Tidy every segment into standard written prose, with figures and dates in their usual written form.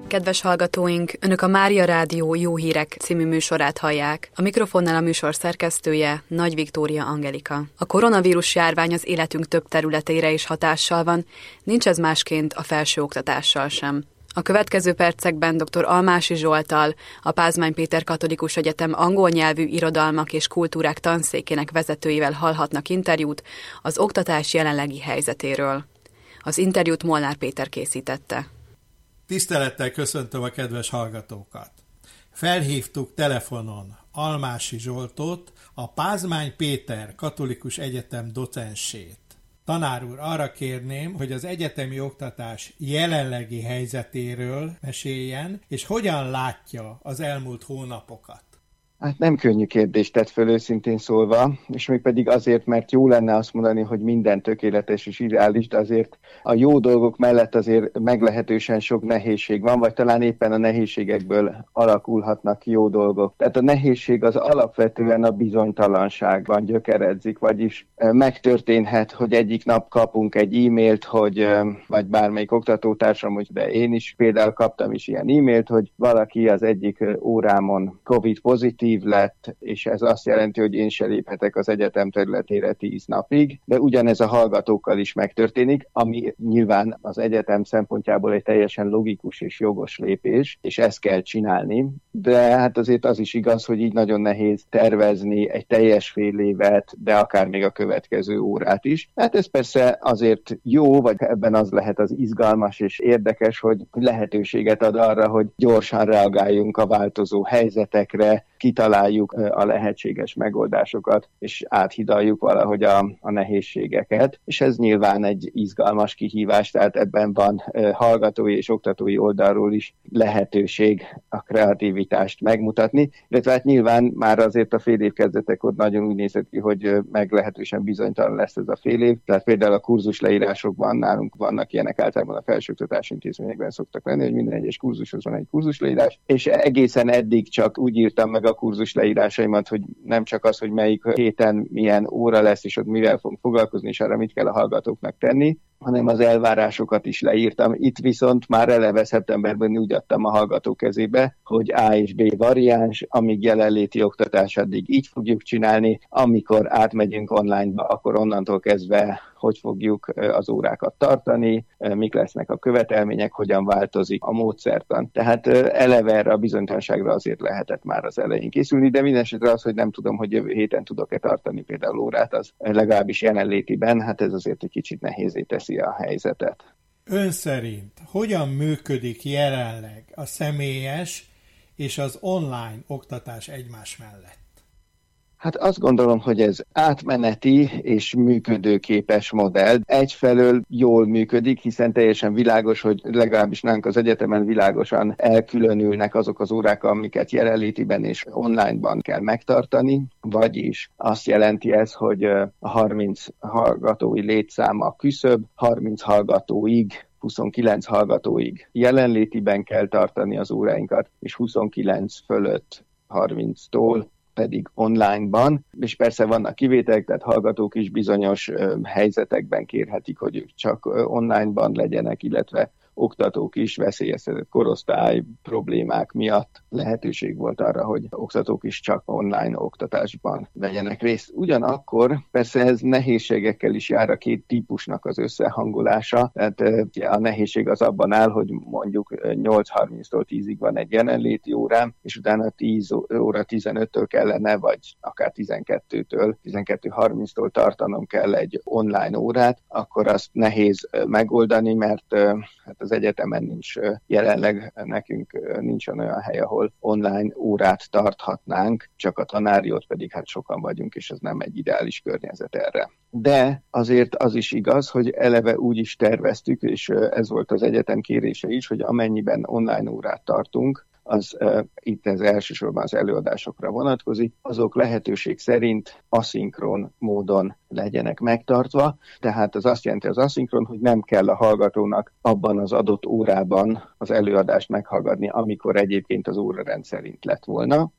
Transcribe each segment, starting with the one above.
Kedves hallgatóink, Önök a Mária Rádió Jó Hírek című műsorát hallják. A mikrofonnál a műsor szerkesztője Nagy Viktória Angelika. A koronavírus járvány az életünk több területére is hatással van, nincs ez másként a felsőoktatással sem. A következő percekben dr. Almási Zsolttal, a Pázmány Péter Katolikus Egyetem angol nyelvű irodalmak és kultúrák tanszékének vezetőivel hallhatnak interjút az oktatás jelenlegi helyzetéről. Az interjút Molnár Péter készítette. Tisztelettel köszöntöm a kedves hallgatókat! Felhívtuk telefonon Almási Zsoltot, a Pázmány Péter Katolikus Egyetem docensét. Tanár úr, arra kérném, hogy az egyetemi oktatás jelenlegi helyzetéről meséljen, és hogyan látja az elmúlt hónapokat. Hát nem könnyű kérdést tett föl, őszintén szólva, és még pedig azért, mert jó lenne azt mondani, hogy minden tökéletes és ideális, de azért a jó dolgok mellett azért meglehetősen sok nehézség van, vagy talán éppen a nehézségekből alakulhatnak jó dolgok. Tehát a nehézség az alapvetően a bizonytalanságban gyökeredzik, vagyis megtörténhet, hogy egyik nap kapunk egy e-mailt, hogy, vagy bármelyik oktatótársam, de én is például kaptam is ilyen e-mailt, hogy valaki az egyik órámon COVID pozitív lett, és ez azt jelenti, hogy én se léphetek az egyetem területére 10 napig, de ugyanez a hallgatókkal is megtörténik, ami nyilván az egyetem szempontjából egy teljesen logikus és jogos lépés, és ezt kell csinálni, de hát azért az is igaz, hogy így nagyon nehéz tervezni egy teljes fél évet, de akár még a következő órát is. Hát ez persze azért jó, vagy ebben az lehet az izgalmas és érdekes, hogy lehetőséget ad arra, hogy gyorsan reagáljunk a változó helyzetekre, kitaláljuk a lehetséges megoldásokat, és áthidaljuk valahogy a nehézségeket, és ez nyilván egy izgalmas kihívás, tehát ebben van hallgatói és oktatói oldalról is lehetőség a kreativitást megmutatni, illetve hát nyilván már azért a fél év kezdetekor nagyon úgy nézett ki, hogy meglehetősen bizonytalan lesz ez a fél év, tehát például a kurzusleírásokban nálunk vannak ilyenek, általában a felsőoktatási intézményekben szoktak lenni, hogy minden egyes kurzushoz van egy kurzusleírás, és egészen eddig csak úgy írtam meg a kurzus leírásaimat, hogy nem csak az, hogy melyik héten milyen óra lesz, és ott mivel fogunk foglalkozni, és arra mit kell a hallgatóknak tenni, hanem az elvárásokat is leírtam. Itt viszont már eleve szeptemberben úgy adtam a hallgató kezébe, hogy A és B variáns, amíg jelenléti oktatás, addig így fogjuk csinálni, amikor átmegyünk online-ba, akkor onnantól kezdve hogy fogjuk az órákat tartani, mik lesznek a követelmények, hogyan változik a módszertan. Tehát eleve erre a bizonytalanságra azért lehetett már az elején készülni, de mindenesetre az, hogy nem tudom, hogy jövő héten tudok-e tartani például órát, az legalábbis jelenlétiben, hát ez azért egy kicsit nehézé teszi a helyzetet. Ön szerint hogyan működik jelenleg a személyes és az online oktatás egymás mellett? Hát azt gondolom, hogy ez átmeneti és működőképes modell. Egyfelől jól működik, hiszen teljesen világos, hogy legalábbis nálunk az egyetemen világosan elkülönülnek azok az órák, amiket jelenlétiben és online-ban kell megtartani, vagyis azt jelenti ez, hogy a 30 hallgatói létszám a küszöb, 30 hallgatóig 29 hallgatóig jelenlétiben kell tartani az óráinkat, és 29 fölött 30-tól pedig online-ban, és persze vannak kivételek, tehát hallgatók is bizonyos helyzetekben kérhetik, hogy ők csak online-ban legyenek, illetve oktatók is veszélyeztetett korosztály problémák miatt lehetőség volt arra, hogy oktatók is csak online oktatásban vegyenek részt. Ugyanakkor persze ez nehézségekkel is jár a két típusnak az összehangolása, tehát a nehézség az abban áll, hogy mondjuk 8:30-tól 10-ig van egy jelenléti órám, és utána 10 óra 15-től kellene, vagy akár 12:30-tól tartanom kell egy online órát, akkor azt nehéz megoldani, mert hát az egyetemen nincs jelenleg, nekünk nincsen olyan hely, ahol online órát tarthatnánk, csak a tanári, ott pedig hát sokan vagyunk, és ez nem egy ideális környezet erre. De azért az is igaz, hogy eleve úgy is terveztük, és ez volt az egyetem kérése is, hogy amennyiben online órát tartunk, az itt ez elsősorban az előadásokra vonatkozik, azok lehetőség szerint aszinkron módon legyenek megtartva, tehát az azt jelenti az aszinkron, hogy nem kell a hallgatónak abban az adott órában az előadást meghallgatni, amikor egyébként az órarend szerint lett volna,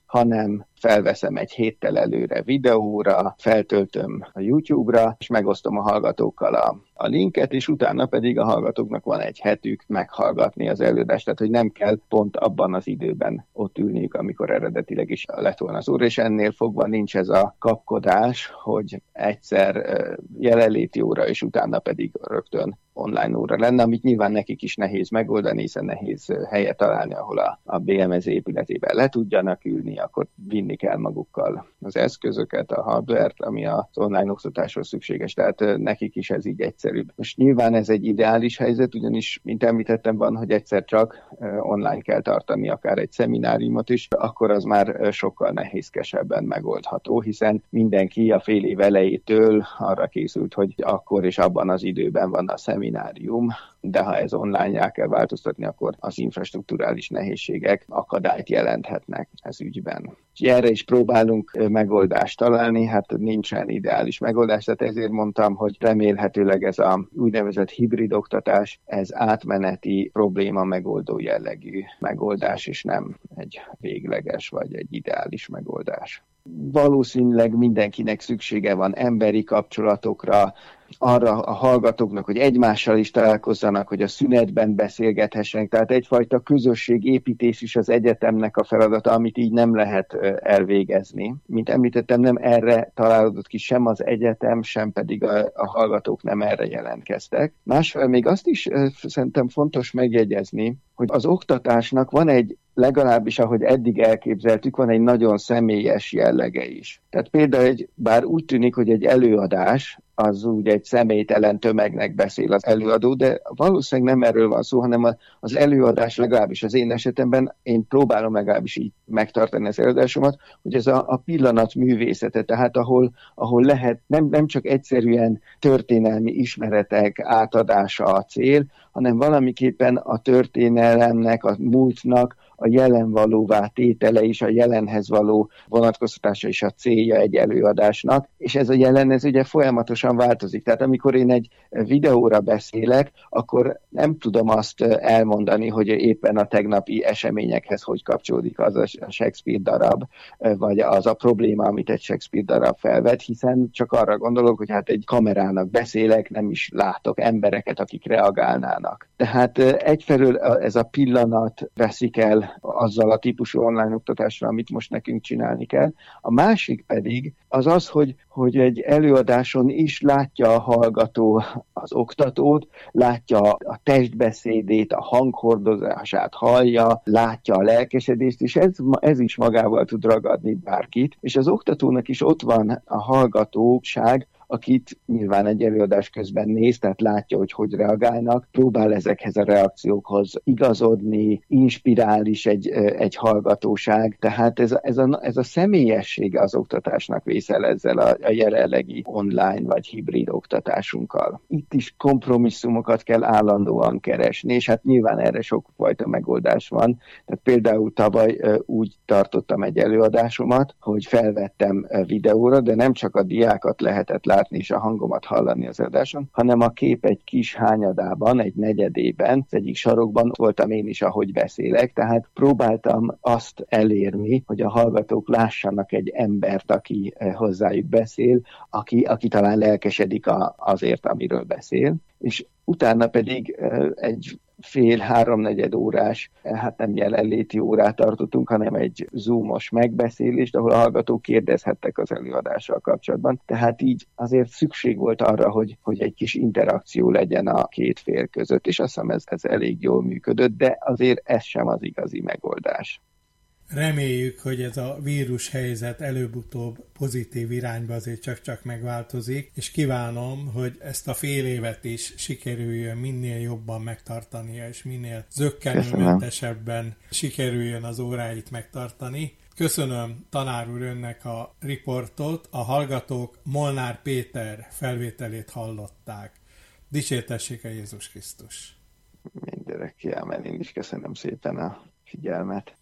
hanem felveszem egy héttel előre videóra, feltöltöm a YouTube-ra, és megosztom a hallgatókkal a linket, és utána pedig a hallgatóknak van egy hetük meghallgatni az előadást, tehát hogy nem kell pont abban az időben ott ülniük, amikor eredetileg is lett volna az óra, és ennél fogva nincs ez a kapkodás, hogy egyszer jelenléti óra, és utána pedig rögtön online óra lenne, amit nyilván nekik is nehéz megoldani, hiszen nehéz helyet találni, ahol a BMZ épületében le tudjanak ülni, akkor vinni kell magukkal az eszközöket, a hardware-t, ami az online oktatáshoz szükséges, tehát nekik is ez így egyszerűbb. Most nyilván ez egy ideális helyzet, ugyanis, mint említettem, van, hogy egyszer csak online kell tartani akár egy szemináriumot is, akkor az már sokkal nehézkesebben megoldható, hiszen mindenki a fél év elejétől arra készült, hogy akkor és abban az időben van a szeminárium, de ha ez online-já kell változtatni, akkor az infrastrukturális nehézségek akadályt jelenthetnek ez ügyben. És erre is próbálunk megoldást találni, hát nincsen ideális megoldás, tehát ezért mondtam, hogy remélhetőleg ez a úgynevezett hibrid oktatás, ez átmeneti probléma megoldó jellegű megoldás, és nem egy végleges vagy egy ideális megoldás. Valószínűleg mindenkinek szüksége van emberi kapcsolatokra, arra a hallgatóknak, hogy egymással is találkozzanak, hogy a szünetben beszélgethessenek. Tehát egyfajta közösségépítés is az egyetemnek a feladata, amit így nem lehet elvégezni. Mint említettem, nem erre találódott ki sem az egyetem, sem pedig a hallgatók nem erre jelentkeztek. Másfelől még azt is szerintem fontos megjegyezni, hogy az oktatásnak van egy, legalábbis ahogy eddig elképzeltük, van egy nagyon személyes jellege is. Tehát például, bár úgy tűnik, hogy egy előadás, az úgy egy személytelen tömegnek beszél az előadó, de valószínűleg nem erről van szó, hanem az előadás, legalábbis az én esetemben, én próbálom legalábbis így megtartani az előadásomat, hogy ez a pillanat művészete, tehát ahol lehet nem csak egyszerűen történelmi ismeretek átadása a cél, hanem valamiképpen a történelemnek, a múltnak a jelen valóvá tétele is, a jelenhez való vonatkoztatása is a célja egy előadásnak, és ez a jelen, ez ugye folyamatosan változik. Tehát amikor én egy videóra beszélek, akkor nem tudom azt elmondani, hogy éppen a tegnapi eseményekhez hogy kapcsolódik az a Shakespeare darab, vagy az a probléma, amit egy Shakespeare darab felvet, hiszen csak arra gondolok, hogy hát egy kamerának beszélek, nem is látok embereket, akik reagálnának. Tehát egyfelől ez a pillanat veszik el azzal a típusú online oktatásra, amit most nekünk csinálni kell. A másik pedig az, hogy egy előadáson is látja a hallgató az oktatót, látja a testbeszédét, a hanghordozását hallja, látja a lelkesedést, és ez is magával tud ragadni bárkit. És az oktatónak is ott van a hallgatóság, akit nyilván egy előadás közben néz, tehát látja, hogy reagálnak, próbál ezekhez a reakciókhoz igazodni, inspirál is egy hallgatóság, tehát ez a személyessége az oktatásnak vészel ezzel a jelenlegi online vagy hibrid oktatásunkkal. Itt is kompromisszumokat kell állandóan keresni, és hát nyilván erre sokfajta megoldás van. Tehát például tavaly úgy tartottam egy előadásomat, hogy felvettem videóra, de nem csak a diákat lehetett látni és a hangomat hallani az előadáson, hanem a kép egy kis hányadában, egy negyedében, az egyik sarokban voltam én is, ahogy beszélek, tehát próbáltam azt elérni, hogy a hallgatók lássanak egy embert, aki hozzájuk beszél, aki talán lelkesedik azért, amiről beszél, és utána pedig egy fél-háromnegyed órás, hát nem jelenléti órát tartottunk, hanem egy zoomos megbeszélést, ahol a hallgatók kérdezhettek az előadással kapcsolatban. Tehát így azért szükség volt arra, hogy egy kis interakció legyen a két fél között, és azt hiszem ez elég jól működött, de azért ez sem az igazi megoldás. Reméljük, hogy ez a vírushelyzet előbb-utóbb pozitív irányba azért csak megváltozik, és kívánom, hogy ezt a fél évet is sikerüljön minél jobban megtartania, és minél zökkenőmentesebben sikerüljön az óráit megtartani. Köszönöm, tanár úr, önnek a riportot. A hallgatók Molnár Péter felvételét hallották. Dicsértessék a Jézus Krisztus! Mindenek kiámen, én is köszönöm szépen a figyelmet.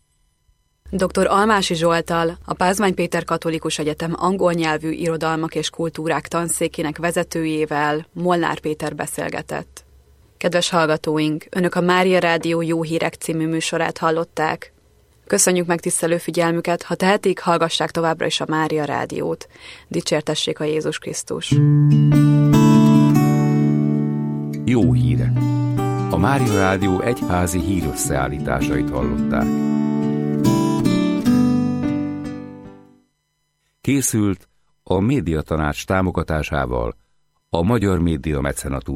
Dr. Almási Zsolttal, a Pázmány Péter Katolikus Egyetem angol nyelvű irodalmak és kultúrák tanszékének vezetőjével Molnár Péter beszélgetett. Kedves hallgatóink, Önök a Mária Rádió Jó Hírek című műsorát hallották. Köszönjük megtisztelő figyelmüket, ha tehetik, hallgassák továbbra is a Mária Rádiót. Dicsértessék a Jézus Krisztus! Jó hírek! A Mária Rádió egyházi hírösszeállításait hallották. Készült a Médiatanács támogatásával a Magyar Média Mecenatúra